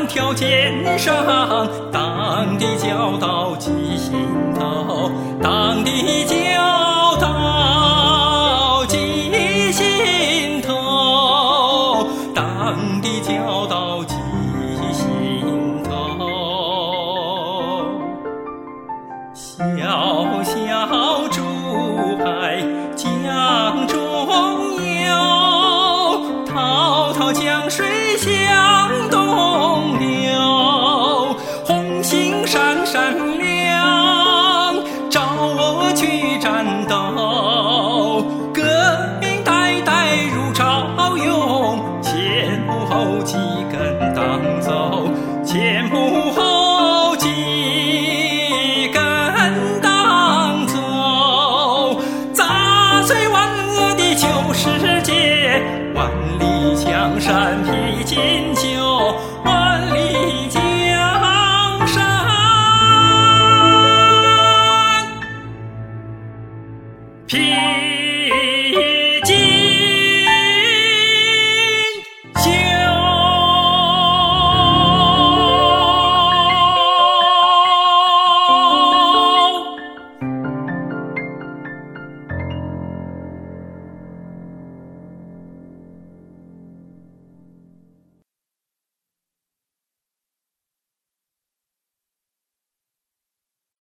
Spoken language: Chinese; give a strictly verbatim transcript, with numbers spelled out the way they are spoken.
条肩上，党的教导记心头，党的教导记心头，党的教导记心头。小小竹排江中游，滔滔江水向东流。红星闪闪亮，召我去战斗。革命代代如潮涌，前仆后继。